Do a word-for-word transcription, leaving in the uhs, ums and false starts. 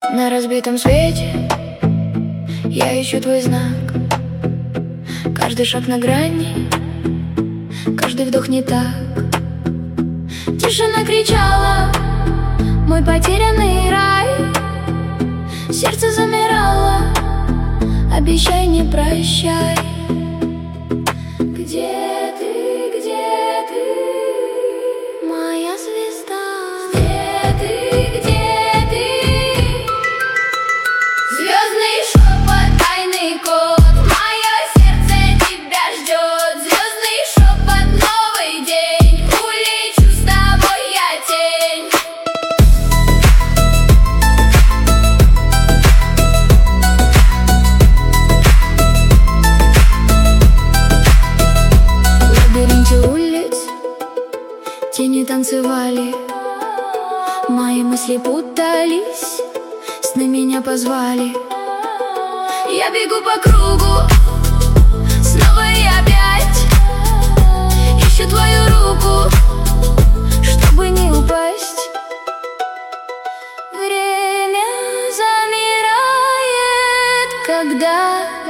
На разбитом свете я ищу твой знак. Каждый шаг на грани, каждый вдох не так. Тишина кричала: мой потерянный рай. Сердце замирало: обещай, не прощай. Где ты, где ты, моя звезда? Где ты, где ты? Звездный шепот, тайный код, мое сердце тебя ждет. Звездный шепот, новый день, улечу с тобой я, тень. В лабиринте улиц тени танцевали, мои мысли путались, сны меня позвали. Я бегу по кругу, снова и опять ищу твою руку, чтобы не упасть. Время замирает, когда